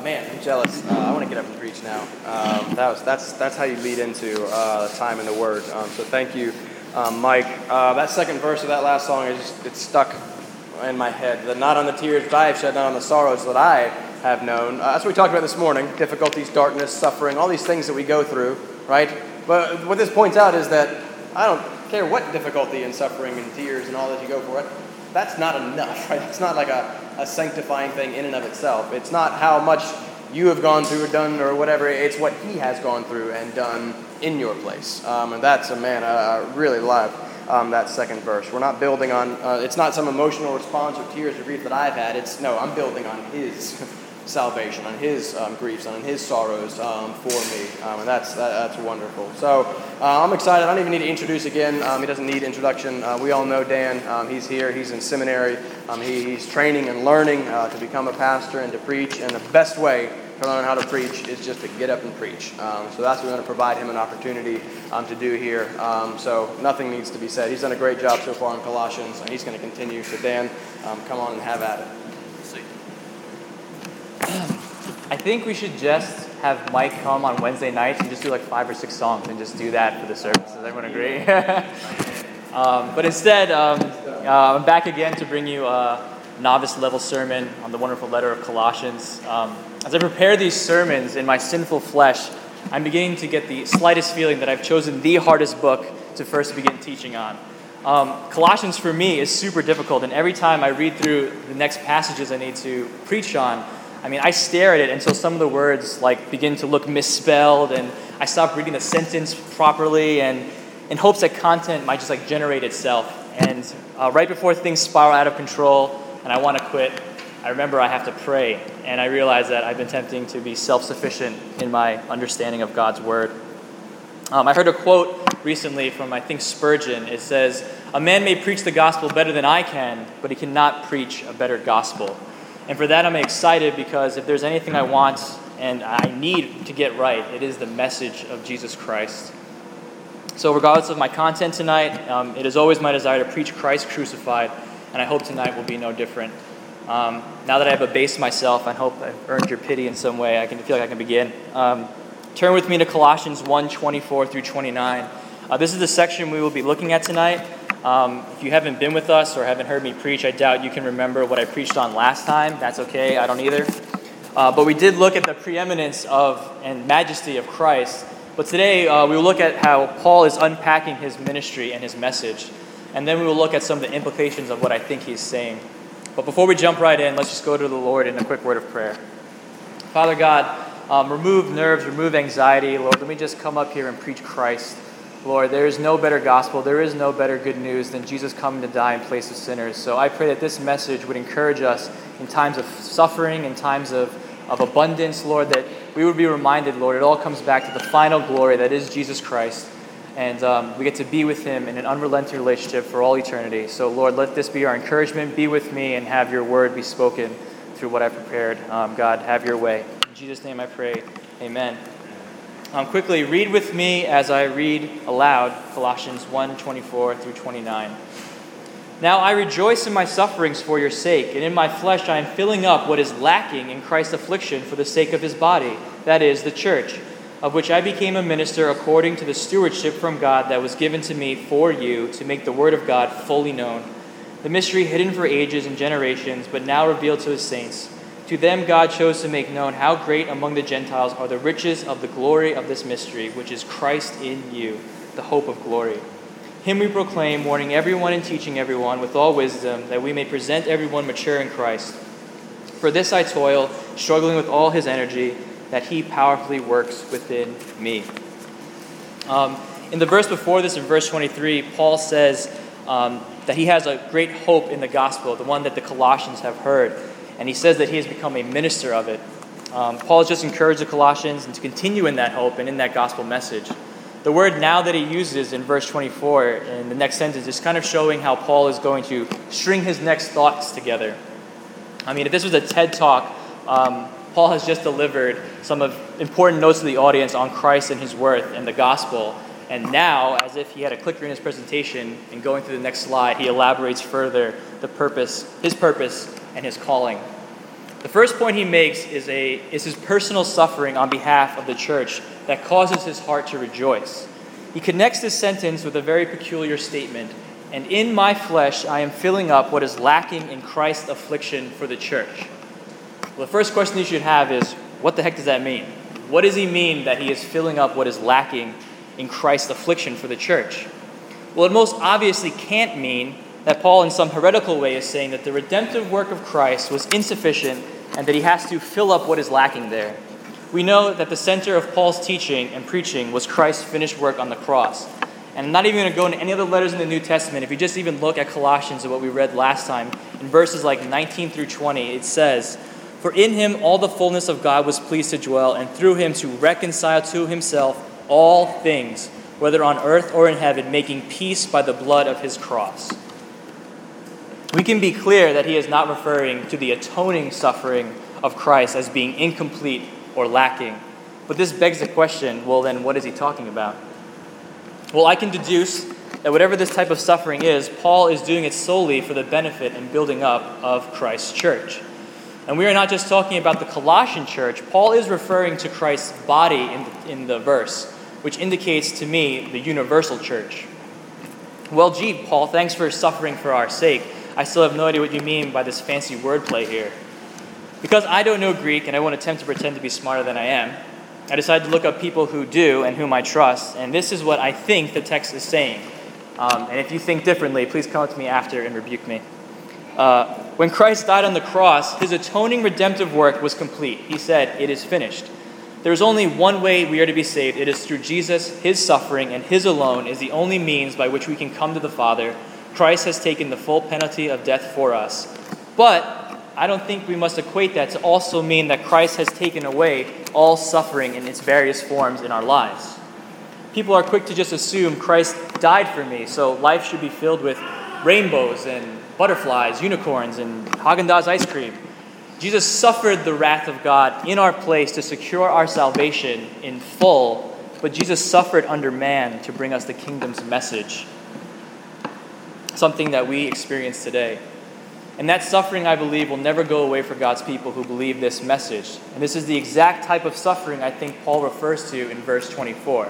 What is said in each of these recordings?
Man, I'm jealous. I want to get up and preach now. That's how you lead into time in the Word. So thank you, Mike. That second verse of that last song it's stuck in my head. That not on the tears that I have shed, not on the sorrows that I have known. That's what we talked about this morning: difficulties, darkness, suffering, all these things that we go through, right? But what this points out is that I don't care what difficulty and suffering and tears and all that you go for it. That's not enough, right? It's not like a sanctifying thing in and of itself. It's not how much you have gone through or done or whatever. It's what he has gone through and done in your place. And that's, I really love that second verse. We're not building on, it's not some emotional response or tears or grief that I've had. I'm building on his salvation, on his griefs, on his sorrows for me. And that's wonderful. So I'm excited. I don't even need to introduce again. He doesn't need introduction. We all know Dan. He's here. He's in seminary. He's training and learning to become a pastor and to preach. And the best way to learn how to preach is just to get up and preach. So that's what we're going to provide him an opportunity to do here. So nothing needs to be said. He's done a great job so far in Colossians, and he's going to continue. So Dan, come on and have at it. I think we should just have Mike come on Wednesday nights and just do like 5 or 6 songs and just do that for the service. Does everyone agree? But instead, I'm back again to bring you a novice-level sermon on the wonderful letter of Colossians. As I prepare these sermons in my sinful flesh, I'm beginning to get the slightest feeling that I've chosen the hardest book to first begin teaching on. Colossians for me is super difficult, and every time I read through the next passages I need to preach on, I stare at it until some of the words begin to look misspelled, and I stop reading the sentence properly, and in hopes that content might just generate itself. And right before things spiral out of control and I want to quit, I remember I have to pray, and I realize that I've been attempting to be self-sufficient in my understanding of God's Word. I heard a quote recently from, I think, Spurgeon. It says, "A man may preach the gospel better than I can, but he cannot preach a better gospel." And for that, I'm excited because if there's anything I want and I need to get right, it is the message of Jesus Christ. So regardless of my content tonight, it is always my desire to preach Christ crucified, and I hope tonight will be no different. Now that I have abased myself, I hope I've earned your pity in some way. I feel like I can begin. Turn with me to Colossians 1:24 through 29. This is the section we will be looking at tonight. If you haven't been with us or haven't heard me preach, I doubt you can remember what I preached on last time. That's okay, I don't either. But we did look at the preeminence of and majesty of Christ. But today we will look at how Paul is unpacking his ministry and his message. And then we will look at some of the implications of what I think he's saying. But before we jump right in, let's just go to the Lord in a quick word of prayer. Father God, remove nerves, remove anxiety. Lord, let me just come up here and preach Christ. Lord, there is no better gospel, there is no better good news than Jesus coming to die in place of sinners. So I pray that this message would encourage us in times of suffering, in times of abundance, Lord, that we would be reminded, Lord, it all comes back to the final glory that is Jesus Christ. And we get to be with him in an unrelenting relationship for all eternity. So, Lord, let this be our encouragement. Be with me and have your word be spoken through what I've prepared. God, have your way. In Jesus' name I pray, amen. Quickly, read with me as I read aloud Colossians 1:24 through 29. "Now I rejoice in my sufferings for your sake, and in my flesh I am filling up what is lacking in Christ's affliction for the sake of his body, that is, the church, of which I became a minister according to the stewardship from God that was given to me for you to make the word of God fully known, the mystery hidden for ages and generations, but now revealed to his saints. To them God chose to make known how great among the Gentiles are the riches of the glory of this mystery, which is Christ in you, the hope of glory. Him we proclaim, warning everyone and teaching everyone with all wisdom, that we may present everyone mature in Christ. For this I toil, struggling with all his energy, that he powerfully works within me." In the verse before this, in verse 23, Paul says that he has a great hope in the gospel, the one that the Colossians have heard. And he says that he has become a minister of it. Paul has just encouraged the Colossians and to continue in that hope and in that gospel message. The word "now" that he uses in verse 24 in the next sentence is kind of showing how Paul is going to string his next thoughts together. If this was a TED Talk, Paul has just delivered some of important notes to the audience on Christ and his worth and the gospel. And now, as if he had a clicker in his presentation, and going through the next slide, he elaborates further his purpose, and his calling. The first point he makes is his personal suffering on behalf of the church that causes his heart to rejoice. He connects this sentence with a very peculiar statement, "And in my flesh I am filling up what is lacking in Christ's affliction for the church." Well, the first question you should have is, what the heck does that mean? What does he mean that he is filling up what is lacking in Christ's affliction for the church? Well, it most obviously can't mean that Paul in some heretical way is saying that the redemptive work of Christ was insufficient and that he has to fill up what is lacking there. We know that the center of Paul's teaching and preaching was Christ's finished work on the cross. And I'm not even going to go into any other letters in the New Testament. If you just even look at Colossians and what we read last time, in verses like 19 through 20, it says, "For in him all the fullness of God was pleased to dwell, and through him to reconcile to himself all things, whether on earth or in heaven, making peace by the blood of his cross." We can be clear that he is not referring to the atoning suffering of Christ as being incomplete or lacking. But this begs the question, well then, what is he talking about? Well, I can deduce that whatever this type of suffering is, Paul is doing it solely for the benefit and building up of Christ's church. And we are not just talking about the Colossian church. Paul is referring to Christ's body in the verse, which indicates to me the universal church. Well, gee, Paul, thanks for suffering for our sake. I still have no idea what you mean by this fancy wordplay here. Because I don't know Greek and I won't attempt to pretend to be smarter than I am, I decided to look up people who do and whom I trust, and this is what I think the text is saying. And if you think differently, please come up to me after and rebuke me. When Christ died on the cross, his atoning redemptive work was complete. He said, "It is finished." There is only one way we are to be saved. It is through Jesus. His suffering and his alone is the only means by which we can come to the Father. Christ has taken the full penalty of death for us. But I don't think we must equate that to also mean that Christ has taken away all suffering in its various forms in our lives. People are quick to just assume Christ died for me, so life should be filled with rainbows and butterflies, unicorns, and Haagen-Dazs ice cream. Jesus suffered the wrath of God in our place to secure our salvation in full, but Jesus suffered under man to bring us the kingdom's message, something that we experience today. And that suffering, I believe, will never go away for God's people who believe this message. And this is the exact type of suffering I think Paul refers to in verse 24.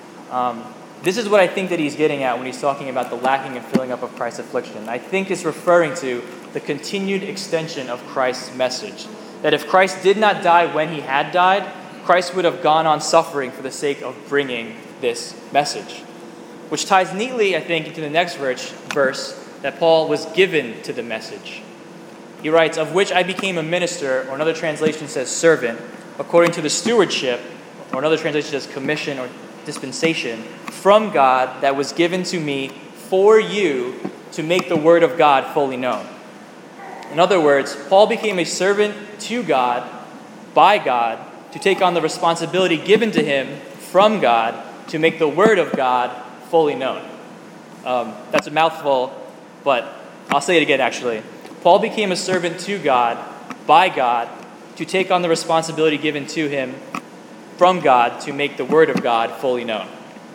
This is what I think that he's getting at when he's talking about the lacking and filling up of Christ's affliction. I think it's referring to the continued extension of Christ's message. That if Christ did not die when he had died, Christ would have gone on suffering for the sake of bringing this message. Which ties neatly, I think, into the next verse that Paul was given to the message. He writes, "Of which I became a minister," or another translation says servant, "according to the stewardship," or another translation says commission or dispensation, "from God that was given to me for you to make the word of God fully known." In other words, Paul became a servant to God, by God, to take on the responsibility given to him from God to make the word of God fully known. That's a mouthful, but I'll say it again actually. Paul became a servant to God, by God, to take on the responsibility given to him from God to make the word of God fully known.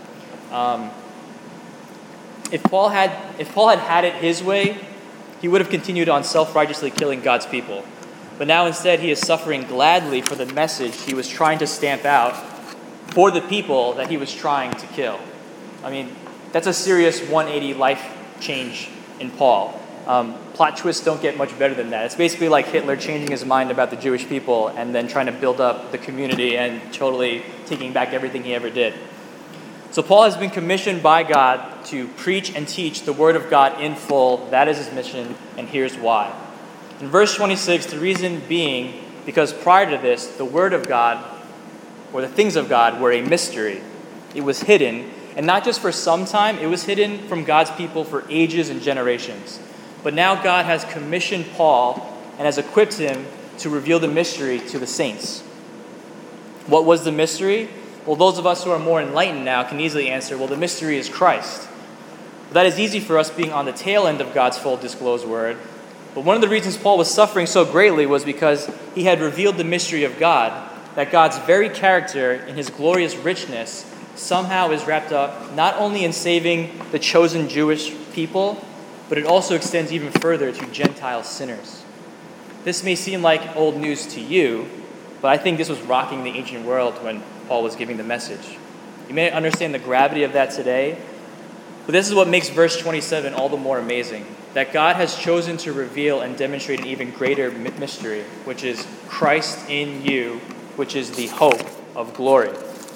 If Paul had had it his way, he would have continued on self-righteously killing God's people. But now instead he is suffering gladly for the message he was trying to stamp out for the people that he was trying to kill. I mean, that's a serious 180 life change in Paul. Plot twists don't get much better than that. It's basically like Hitler changing his mind about the Jewish people and then trying to build up the community and totally taking back everything he ever did. So Paul has been commissioned by God to preach and teach the word of God in full. That is his mission, and here's why. In verse 26, the reason being because prior to this, the word of God, or the things of God, were a mystery. It was hidden, and not just for some time, it was hidden from God's people for ages and generations. But now God has commissioned Paul and has equipped him to reveal the mystery to the saints. What was the mystery? Well, those of us who are more enlightened now can easily answer, well, the mystery is Christ. But that is easy for us being on the tail end of God's full disclosed word. But one of the reasons Paul was suffering so greatly was because he had revealed the mystery of God, that God's very character in his glorious richness somehow is wrapped up not only in saving the chosen Jewish people, but it also extends even further to Gentile sinners. this may seem like old news to you, but I think this was rocking the ancient world when Paul was giving the message. You may understand the gravity of that today, but this is what makes verse 27 all the more amazing, that God has chosen to reveal and demonstrate an even greater mystery, which is Christ in you, which is the hope of glory.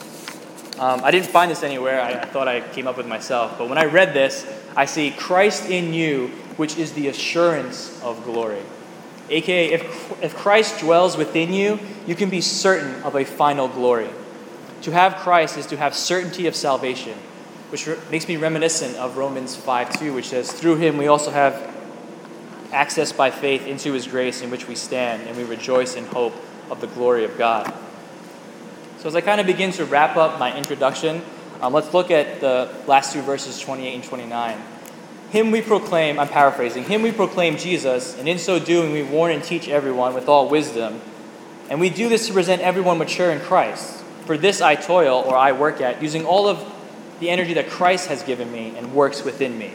I didn't find this anywhere. I thought I came up with myself. But when I read this, I see Christ in you, which is the assurance of glory. AKA, if Christ dwells within you, you can be certain of a final glory. To have Christ is to have certainty of salvation, which makes me reminiscent of Romans 5:2, which says, through him we also have access by faith into his grace in which we stand, and we rejoice in hope of the glory of God. So as I kind of begin to wrap up my introduction, let's look at the last two verses, 28 and 29. Him we proclaim, I'm paraphrasing, him we proclaim Jesus, and in so doing we warn and teach everyone with all wisdom. And we do this to present everyone mature in Christ. For this I toil, or I work at, using all of the energy that Christ has given me and works within me.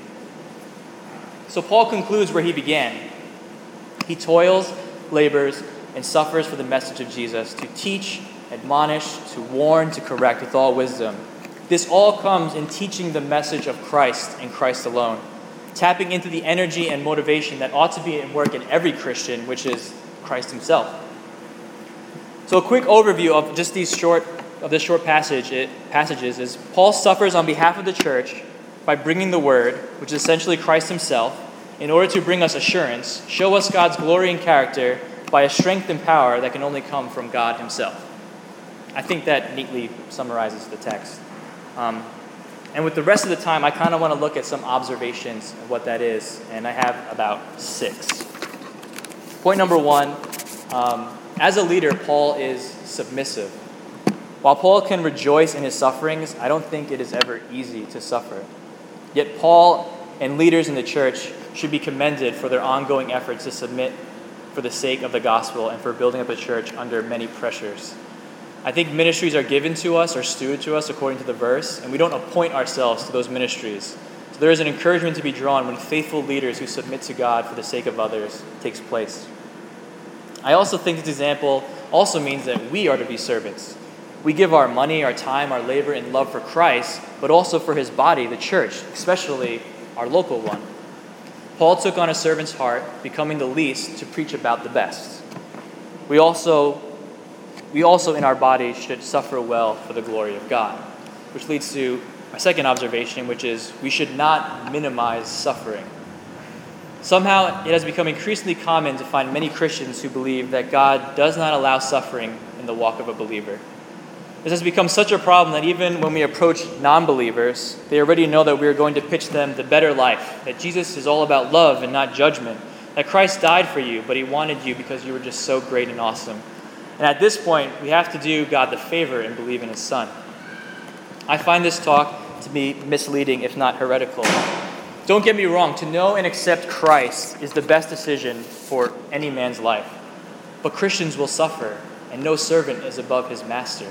So Paul concludes where he began. He toils, labors, and suffers for the message of Jesus to teach, admonish, to warn, to correct with all wisdom. This all comes in teaching the message of Christ and Christ alone, tapping into the energy and motivation that ought to be at work in every Christian, which is Christ himself. So a quick overview of just these short passages is Paul suffers on behalf of the church by bringing the word, which is essentially Christ himself, in order to bring us assurance, show us God's glory and character by a strength and power that can only come from God himself. I think that neatly summarizes the text. And with the rest of the time, I kind of want to look at some observations of what that is, and I have about 6. Point number 1, as a leader, Paul is submissive. While Paul can rejoice in his sufferings, I don't think it is ever easy to suffer. Yet Paul and leaders in the church should be commended for their ongoing efforts to submit for the sake of the gospel and for building up a church under many pressures. I think ministries are given to us or stewarded to us according to the verse, and we don't appoint ourselves to those ministries. So there is an encouragement to be drawn when faithful leaders who submit to God for the sake of others takes place. I also think this example also means that we are to be servants. We give our money, our time, our labor, and love for Christ, but also for his body, the church, especially our local one. Paul took on a servant's heart, becoming the least to preach about the best. We also in our bodies should suffer well for the glory of God, which leads to my second observation, which is we should not minimize suffering. Somehow it has become increasingly common to find many Christians who believe that God does not allow suffering in the walk of a believer. This has become such a problem that even when we approach non-believers, they already know that we are going to pitch them the better life, that Jesus is all about love and not judgment, that Christ died for you, but he wanted you because you were just so great and awesome. And at this point, we have to do God the favor and believe in his Son. I find this talk to be misleading, if not heretical. Don't get me wrong, to know and accept Christ is the best decision for any man's life. But Christians will suffer, and no servant is above his master.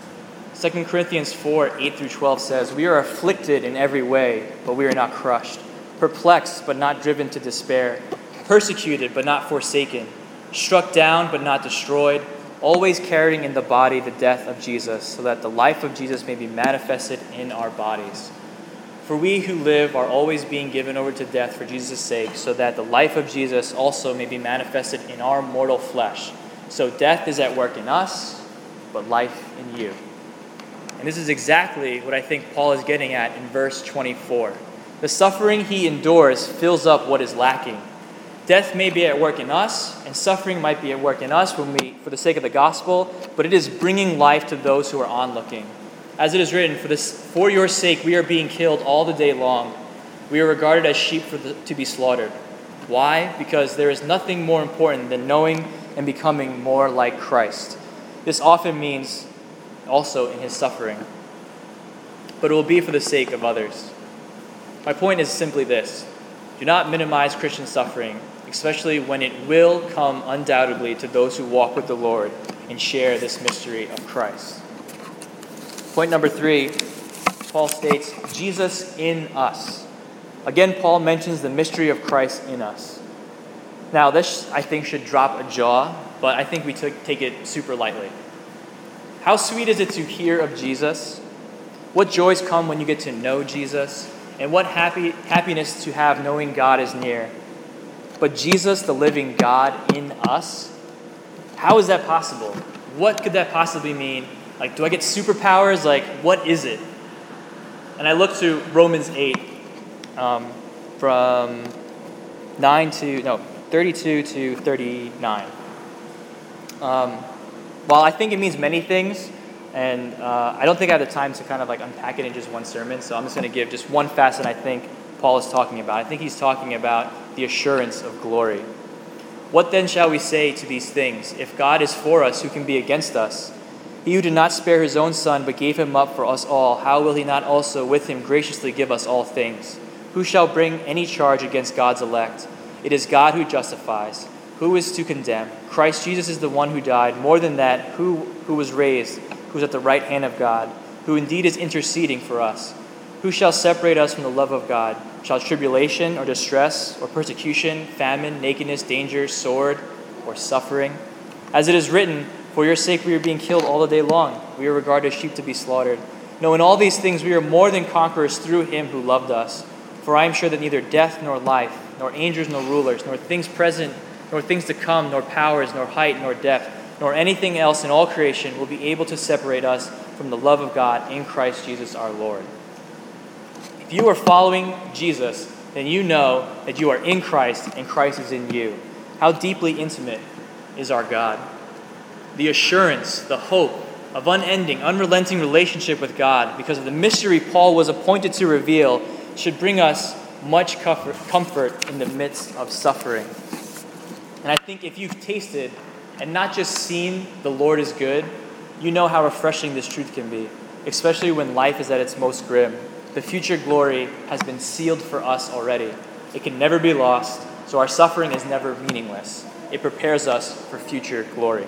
2 Corinthians 4:8-12 says, we are afflicted in every way, but we are not crushed, perplexed, but not driven to despair, persecuted, but not forsaken, struck down, but not destroyed, always carrying in the body the death of Jesus, so that the life of Jesus may be manifested in our bodies. For we who live are always being given over to death for Jesus' sake, so that the life of Jesus also may be manifested in our mortal flesh. So death is at work in us, but life in you. And this is exactly what I think Paul is getting at in verse 24. The suffering he endures fills up what is lacking. Death may be at work in us, and suffering might be at work in us for the sake of the gospel, but it is bringing life to those who are onlooking. As it is written, for your sake we are being killed all the day long. We are regarded as sheep to be slaughtered. Why? Because there is nothing more important than knowing and becoming more like Christ. This often means also in his suffering, but it will be for the sake of others. My point is simply this. Do not minimize Christian suffering, especially when it will come undoubtedly to those who walk with the Lord and share this mystery of Christ. Point number 3, Paul states, Jesus in us. Again, Paul mentions the mystery of Christ in us. Now, this, I think, should drop a jaw, but I think we take it super lightly. How sweet is it to hear of Jesus? What joys come when you get to know Jesus? And what happiness to have knowing God is near. But Jesus, the living God in us, how is that possible? What could that possibly mean? Like, do I get superpowers? Like, what is it? And I look to Romans 8, from 32 to 39. While I think it means many things, and I don't think I have the time to kind of like unpack it in just one sermon, so I'm just going to give just one facet I think Paul is talking about. I think he's talking about the assurance of glory. What then shall we say to these things? If God is for us, who can be against us? He who did not spare his own son, but gave him up for us all, how will he not also with him graciously give us all things? Who shall bring any charge against God's elect? It is God who justifies. Who is to condemn? Christ Jesus is the one who died. More than that, who was raised, who is at the right hand of God, who indeed is interceding for us. Who shall separate us from the love of God? Shall tribulation or distress or persecution, famine, nakedness, danger, sword, or suffering? As it is written, for your sake we are being killed all the day long. We are regarded as sheep to be slaughtered. No, in all these things we are more than conquerors through him who loved us. For I am sure that neither death nor life, nor angels nor rulers, nor things present, nor things to come, nor powers, nor height, nor depth, nor anything else in all creation will be able to separate us from the love of God in Christ Jesus our Lord. If you are following Jesus, then you know that you are in Christ and Christ is in you. How deeply intimate is our God? The assurance, the hope of unending, unrelenting relationship with God because of the mystery Paul was appointed to reveal should bring us much comfort in the midst of suffering. And I think if you've tasted and not just seen the Lord is good, you know how refreshing this truth can be, especially when life is at its most grim. The future glory has been sealed for us already. It can never be lost, so our suffering is never meaningless. It prepares us for future glory.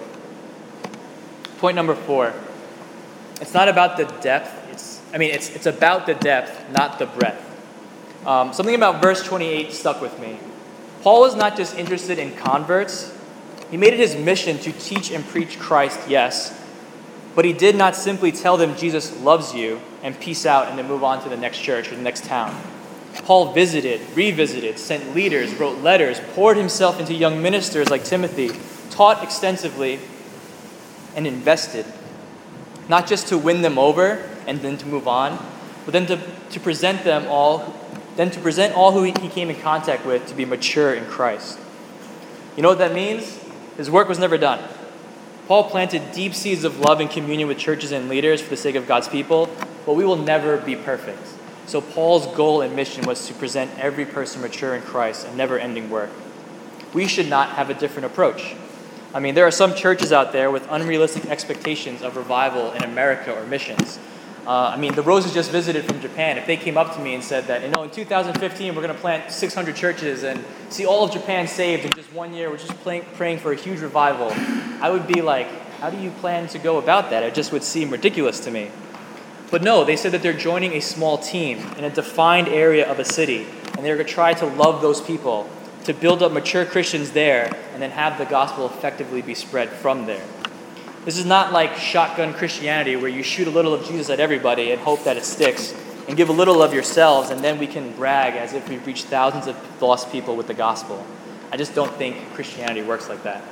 Point number 4. It's not about the depth. It's about the depth, not the breadth. Something about verse 28 stuck with me. Paul was not just interested in converts. He made it his mission to teach and preach Christ, yes, but he did not simply tell them Jesus loves you and peace out and then move on to the next church or the next town. Paul visited, revisited, sent leaders, wrote letters, poured himself into young ministers like Timothy, taught extensively, and invested, not just to win them over and then to move on, but then to present them all, then to present all who he came in contact with to be mature in Christ. You know what that means? His work was never done. Paul planted deep seeds of love and communion with churches and leaders for the sake of God's people, but we will never be perfect. So Paul's goal and mission was to present every person mature in Christ, a never-ending work. We should not have a different approach. There are some churches out there with unrealistic expectations of revival in America or missions. The Roses just visited from Japan. If they came up to me and said that, in 2015 we're going to plant 600 churches and see all of Japan saved in just 1 year, we're just praying for a huge revival, I would be like, how do you plan to go about that? It just would seem ridiculous to me. But no, they said that they're joining a small team in a defined area of a city, and they're going to try to love those people, to build up mature Christians there, and then have the gospel effectively be spread from there. This is not like shotgun Christianity where you shoot a little of Jesus at everybody and hope that it sticks, and give a little of yourselves, and then we can brag as if we've reached thousands of lost people with the gospel. I just don't think Christianity works like that.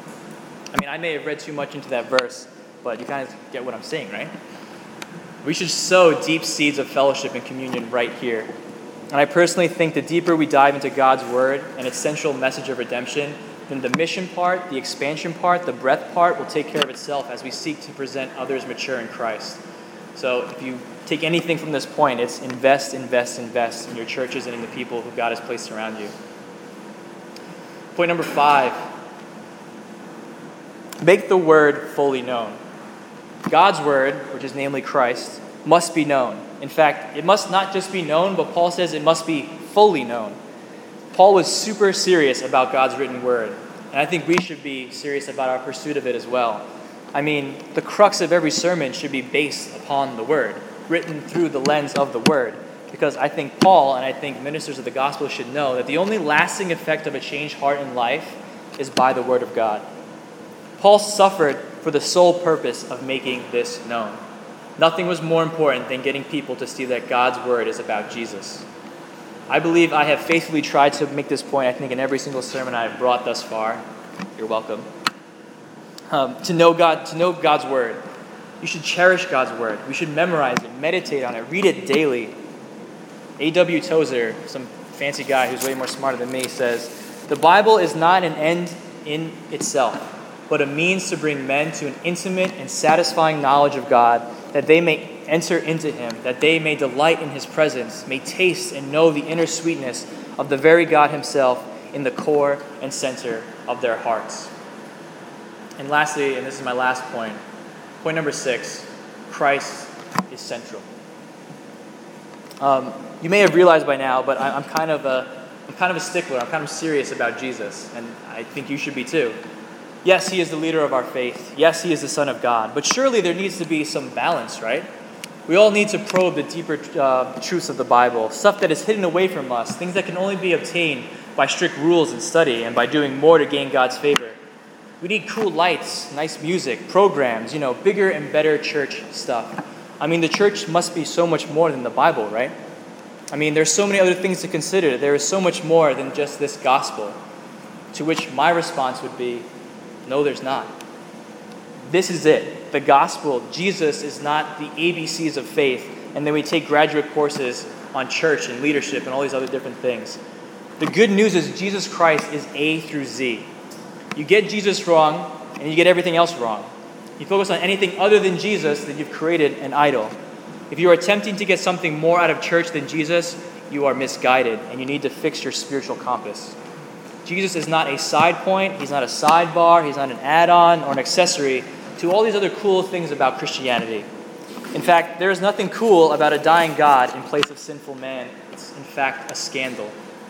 I may have read too much into that verse, but you kind of get what I'm saying, right? We should sow deep seeds of fellowship and communion right here. And I personally think the deeper we dive into God's word and its central message of redemption, then the mission part, the expansion part, the breadth part will take care of itself as we seek to present others mature in Christ. So if you take anything from this point, it's invest in your churches and in the people who God has placed around you. Point number 5, make the word fully known. God's word, which is namely Christ, must be known. In fact, it must not just be known, but Paul says it must be fully known. Paul was super serious about God's written word, and I think we should be serious about our pursuit of it as well. The crux of every sermon should be based upon the word, written through the lens of the word. because I think Paul and I think ministers of the gospel should know that the only lasting effect of a changed heart in life is by the word of God. Paul suffered for the sole purpose of making this known. Nothing was more important than getting people to see that God's word is about Jesus. I believe I have faithfully tried to make this point, I think, in every single sermon I have brought thus far. You're welcome. To know God's word. You should cherish God's word. We should memorize it, meditate on it, read it daily. A.W. Tozer, some fancy guy who's way more smarter than me, says, "The Bible is not an end in itself, but a means to bring men to an intimate and satisfying knowledge of God, that they may enter into him, that they may delight in his presence, may taste and know the inner sweetness of the very God himself in the core and center of their hearts." And lastly, and this is my last point number 6, Christ is central. You may have realized by now, but I'm kind of a stickler. I'm kind of serious about Jesus, and I think you should be too. Yes, he is the leader of our faith. Yes, he is the Son of God. But surely there needs to be some balance, right? We all need to probe the deeper truths of the Bible, stuff that is hidden away from us, things that can only be obtained by strict rules and study and by doing more to gain God's favor. We need cool lights, nice music, programs, bigger and better church stuff. I mean, the church must be so much more than the Bible, right? I mean, there's so many other things to consider. There is so much more than just this gospel. To which my response would be, no, there's not. This is it. The gospel, Jesus, is not the ABCs of faith, and then we take graduate courses on church and leadership and all these other different things. The good news is Jesus Christ is A through Z. You get Jesus wrong, and you get everything else wrong. You focus on anything other than Jesus, then you've created an idol. If you are attempting to get something more out of church than Jesus, you are misguided, and you need to fix your spiritual compass. Jesus is not a side point, he's not a sidebar, he's not an add-on or an accessory to all these other cool things about Christianity. In fact, there is nothing cool about a dying God in place of sinful man. It's in fact a scandal.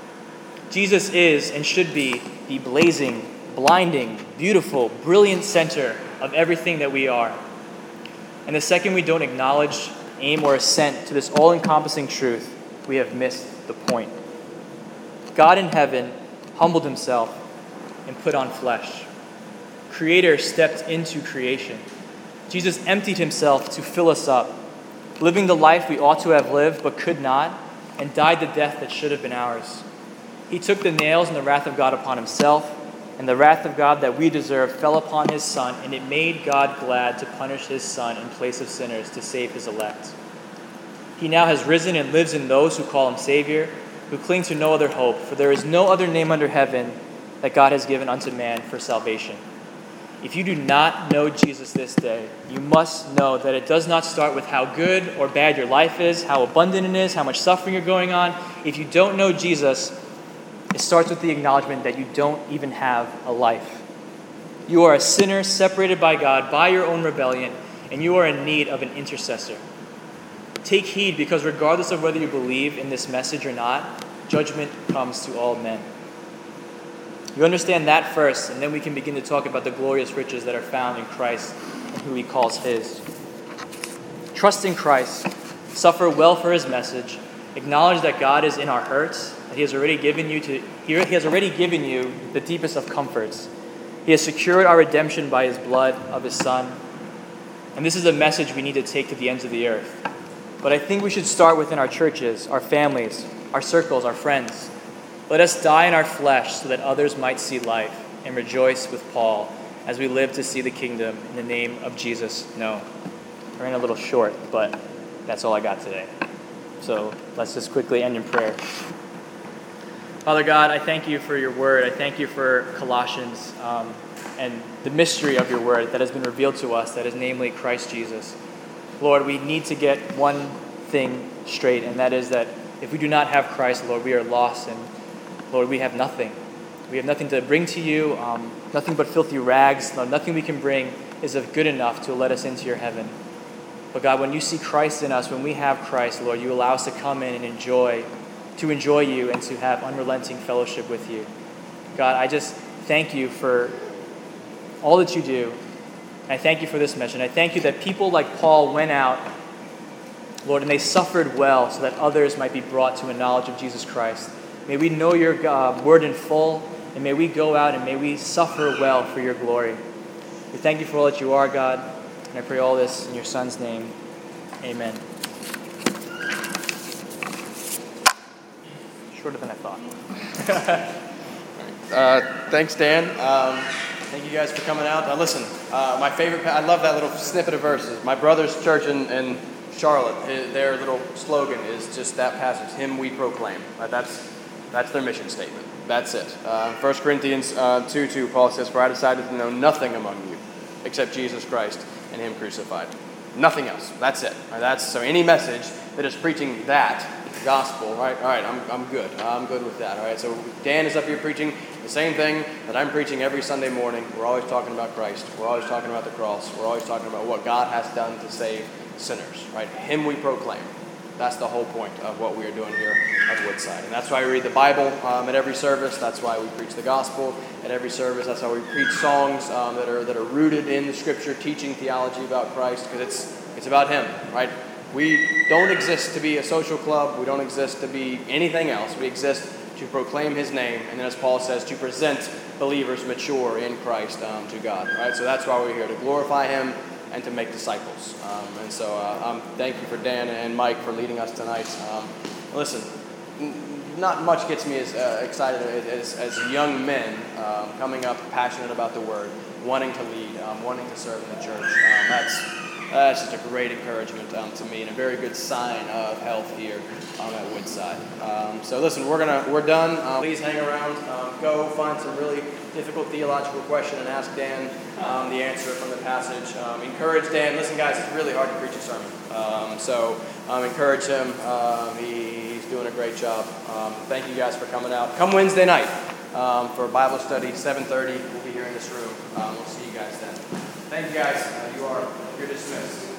Jesus is and should be the blazing, blinding, beautiful, brilliant center of everything that we are. And the second we don't acknowledge, aim, or assent to this all-encompassing truth, we have missed the point. God in heaven humbled himself and put on flesh. Creator stepped into creation. Jesus emptied himself to fill us up, living the life we ought to have lived but could not, and died the death that should have been ours. He took the nails and the wrath of God upon himself, and the wrath of God that we deserve fell upon his Son, and it made God glad to punish his Son in place of sinners to save his elect. He now has risen and lives in those who call him Savior, who cling to no other hope, for there is no other name under heaven that God has given unto man for salvation. If you do not know Jesus this day, you must know that it does not start with how good or bad your life is, how abundant it is, how much suffering you're going on. If you don't know Jesus, it starts with the acknowledgement that you don't even have a life. You are a sinner separated by God by your own rebellion, and you are in need of an intercessor. Take heed, because regardless of whether you believe in this message or not, judgment comes to all men. You understand that first, and then we can begin to talk about the glorious riches that are found in Christ and who he calls his. Trust in Christ, suffer well for his message, acknowledge that God is in our hurts, that he has already given you the deepest of comforts. He has secured our redemption by his blood of his Son. And this is a message we need to take to the ends of the earth. But I think we should start within our churches, our families, our circles, our friends. Let us die in our flesh so that others might see life and rejoice with Paul as we live to see the kingdom in the name of Jesus. No. I ran a little short, but that's all I got today. So let's just quickly end in prayer. Father God, I thank you for your word. I thank you for Colossians and the mystery of your word that has been revealed to us, that is namely Christ Jesus. Lord, we need to get one thing straight, and that is that if we do not have Christ, Lord, we are lost, and Lord, we have nothing. We have nothing to bring to you, nothing but filthy rags. Nothing we can bring is good enough to let us into your heaven. But God, when you see Christ in us, when we have Christ, Lord, you allow us to come in and enjoy you and to have unrelenting fellowship with you. God, I just thank you for all that you do. I thank you for this mission. I thank you that people like Paul went out Lord, and they suffered well so that others might be brought to a knowledge of Jesus Christ. May we know your word in full, and may we go out and may we suffer well for your glory. We thank you for all that you are, God, and I pray all this in your Son's name. Amen. Shorter than I thought. Thanks, Dan. Thank you guys for coming out. Listen, my favorite, I love that little snippet of verses. My brother's church in Charlotte, their little slogan is just that passage, Him we proclaim. That's their mission statement. That's it. 1 Corinthians 2:2, Paul says, "For I decided to know nothing among you except Jesus Christ and Him crucified." Nothing else. That's it. So any message that is preaching that gospel, right? All right, I'm good. I'm good with that. All right, so Dan is up here preaching the same thing that I'm preaching every Sunday morning. We're always talking about Christ. We're always talking about the cross. We're always talking about what God has done to save sinners, right? Him we proclaim. That's the whole point of what we are doing here at Woodside. And that's why we read the Bible at every service. That's why we preach the gospel at every service. That's why we preach songs that are rooted in the Scripture, teaching theology about Christ, because it's about Him, right? We don't exist to be a social club. We don't exist to be anything else. We exist to proclaim His name, and then, as Paul says, to present believers mature in Christ to God, right? So that's why we're here, to glorify Him and to make disciples. And so thank you for Dan and Mike for leading us tonight. Listen, not much gets me as excited as young men coming up passionate about the Word, wanting to lead, wanting to serve in the church. That's just a great encouragement to me and a very good sign of health here at Woodside. So listen, we're done. Please hang around. Go find some really difficult theological question and ask Dan the answer from the passage. Encourage Dan. Listen, guys, it's really hard to preach a sermon. So encourage him. He's doing a great job. Thank you guys for coming out. Come Wednesday night for Bible study, 7:30. We'll be here in this room. We'll see you guys then. Thank you guys. You're dismissed.